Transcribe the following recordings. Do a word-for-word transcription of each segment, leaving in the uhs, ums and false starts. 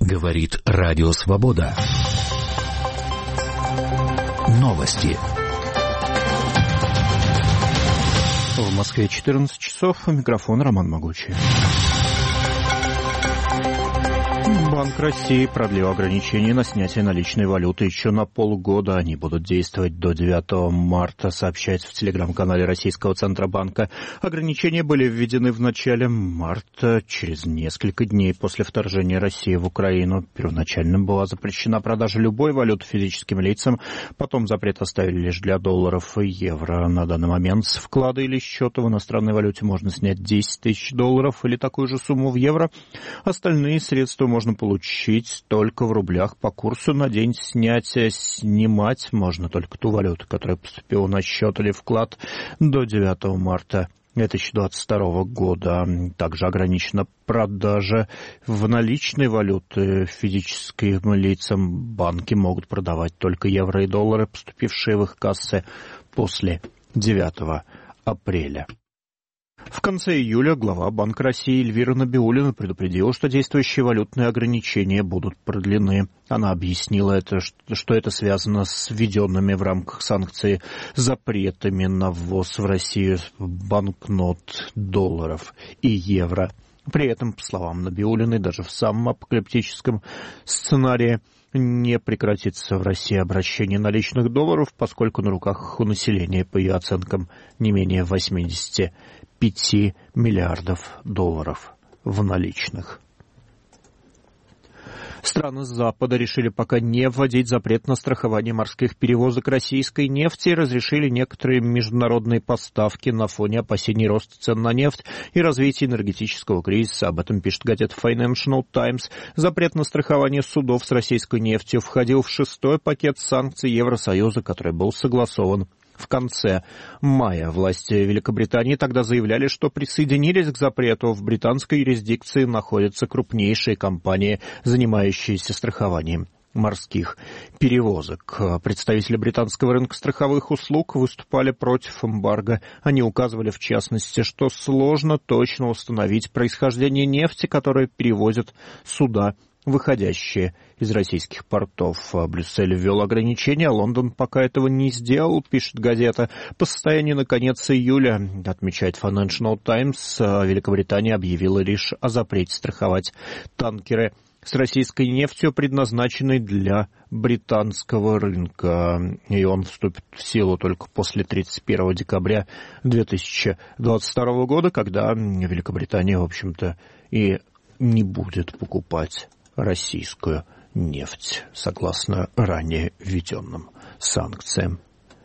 Говорит Радио Свобода. Новости. В Москве четырнадцать часов. Микрофон Роман Могучий. Банк России продлил ограничения на снятие наличной валюты еще на полгода. Они будут действовать до девятого марта, сообщается в телеграм-канале Российского Центробанка. Ограничения были введены в начале марта, через несколько дней после вторжения России в Украину. Первоначально была запрещена продажа любой валюты физическим лицам, потом запрет оставили лишь для долларов и евро. На данный момент с вклада или счета в иностранной валюте можно снять десять тысяч долларов или такую же сумму в евро. Остальные средства можно получить только в рублях по курсу на день снятия. Снимать можно только ту валюту, которая поступила на счет или вклад до девятого марта две тысячи двадцать второго года. Также ограничена продажа в наличной валюты физическим лицам. Банки могут продавать только евро и доллары, поступившие в их кассы после девятого апреля. В конце июля глава Банка России Эльвира Набиуллина предупредила, что действующие валютные ограничения будут продлены. Она объяснила, это, что это связано с введенными в рамках санкций запретами на ввоз в Россию банкнот долларов и евро. При этом, по словам Набиуллиной, даже в самом апокалиптическом сценарии не прекратится в России обращение наличных долларов, поскольку на руках у населения, по ее оценкам, не менее восемьдесят пять миллиардов долларов в наличных. Страны Запада решили пока не вводить запрет на страхование морских перевозок российской нефти и разрешили некоторые международные поставки на фоне опасений роста цен на нефть и развития энергетического кризиса. Об этом пишет газета Financial Times. Запрет на страхование судов с российской нефтью входил в шестой пакет санкций Евросоюза, который был согласован в конце мая. Власти Великобритании тогда заявляли, что присоединились к запрету. В британской юрисдикции находятся крупнейшие компании, занимающиеся страхованием морских перевозок. Представители британского рынка страховых услуг выступали против эмбарго. Они указывали, в частности, что сложно точно установить происхождение нефти, которую перевозят суда, выходящие из российских портов. Брюссель ввел ограничения, а Лондон пока этого не сделал, пишет газета. По состоянию на конец июля, отмечает Financial Times, Великобритания объявила лишь о запрете страховать танкеры с российской нефтью, предназначенной для британского рынка. И он вступит в силу только после тридцать первого декабря две тысячи двадцать второго года, когда Великобритания, в общем-то, и не будет покупать российскую нефть, согласно ранее введенным санкциям.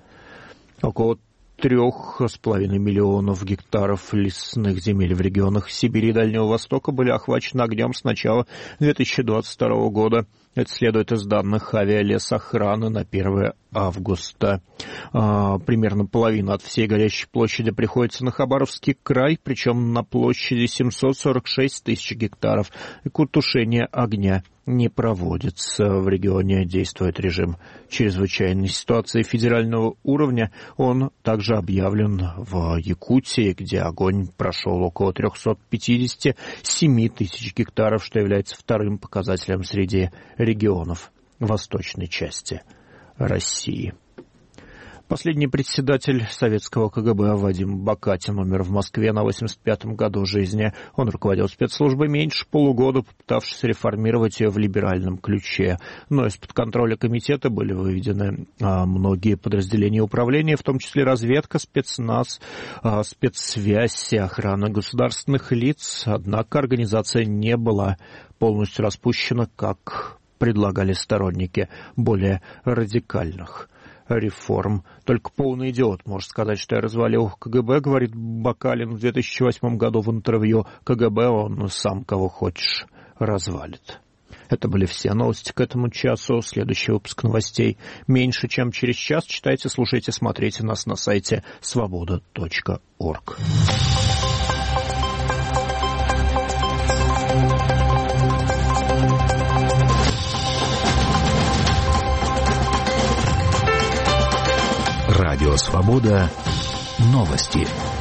Около трех с половиной миллионов гектаров лесных земель в регионах Сибири и Дальнего Востока были охвачены огнем с начала две тысячи двадцать второго года. Это следует из данных авиалесохраны на первое августа. А, примерно половина от всей горящей площади приходится на Хабаровский край, причем на площади семьсот сорок шесть тысяч гектаров. И тушение огня не проводится. В регионе действует режим чрезвычайной ситуации федерального уровня. Он также объявлен в Якутии, где огонь прошел около триста пятьдесят семь тысяч гектаров, что является вторым показателем среди регионов восточной части России. Последний председатель советского КГБ Вадим Бакатин умер в Москве на восемьдесят пятом году жизни. Он руководил спецслужбой меньше полугода, попытавшись реформировать ее в либеральном ключе. Но из-под контроля комитета были выведены а, многие подразделения управления, в том числе разведка, спецназ, а, спецсвязь и охрана государственных лиц. Однако организация не была полностью распущена, как предлагали сторонники более радикальных реформ. Только полный идиот может сказать, что я развалил КГБ, говорит Бакалин в две тысячи восьмом году в интервью. КГБ он сам кого хочешь развалит. Это были все новости к этому часу. Следующий выпуск новостей меньше, чем через час. Читайте, слушайте, смотрите нас на сайте свобода точка орг. Радио «Свобода». Новости.